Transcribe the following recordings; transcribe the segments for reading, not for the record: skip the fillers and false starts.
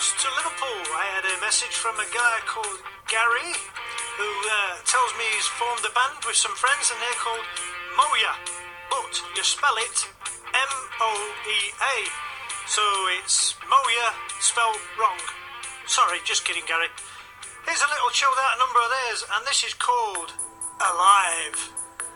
across to Liverpool. I had a message from a guy called Gary who tells me he's formed a band with some friends and they're called Moya, but you spell it M-O-E-A. So it's Moya spelled wrong. Sorry, just kidding, Gary. Here's a little chilled out number of theirs, and this is called Alive.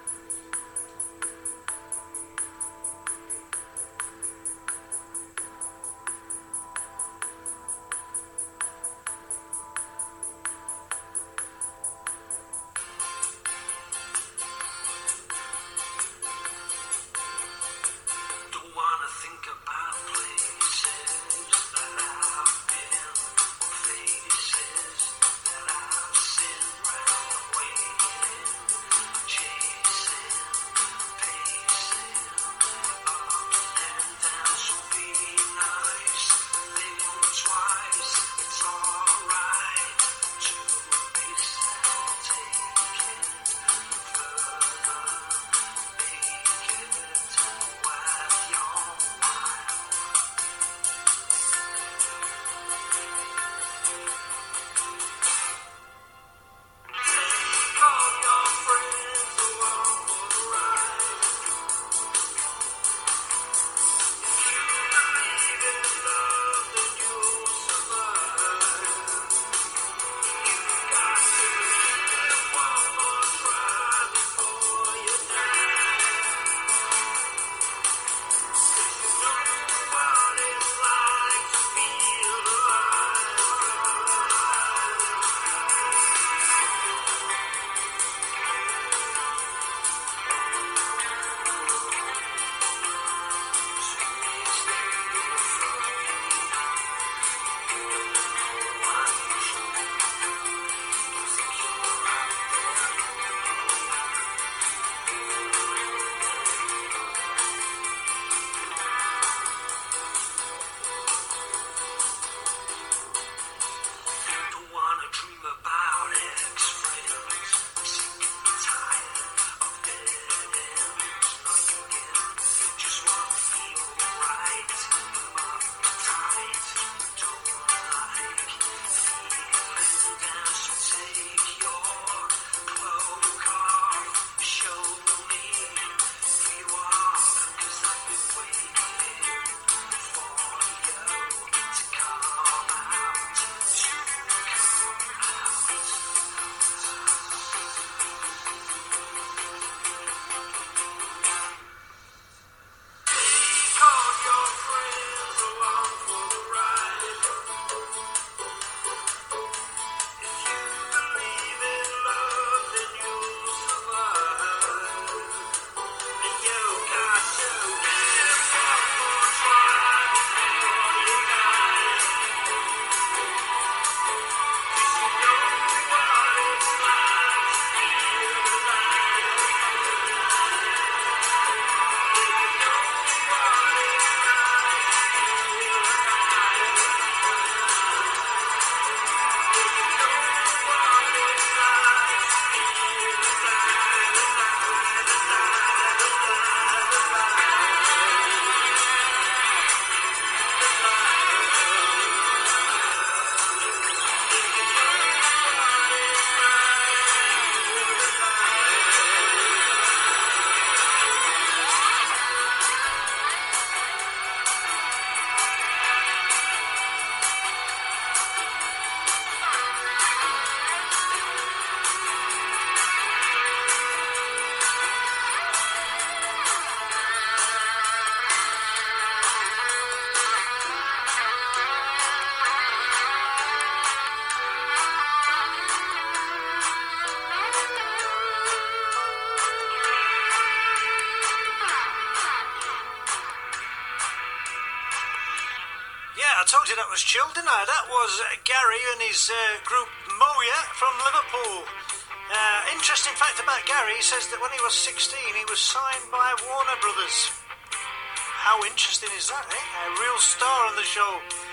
I told you that was chill, didn't I? That was Gary and his group Moya from Liverpool. Interesting fact about Gary, he says that when he was 16 he was signed by Warner Brothers. How interesting is that, eh? A real star on the show.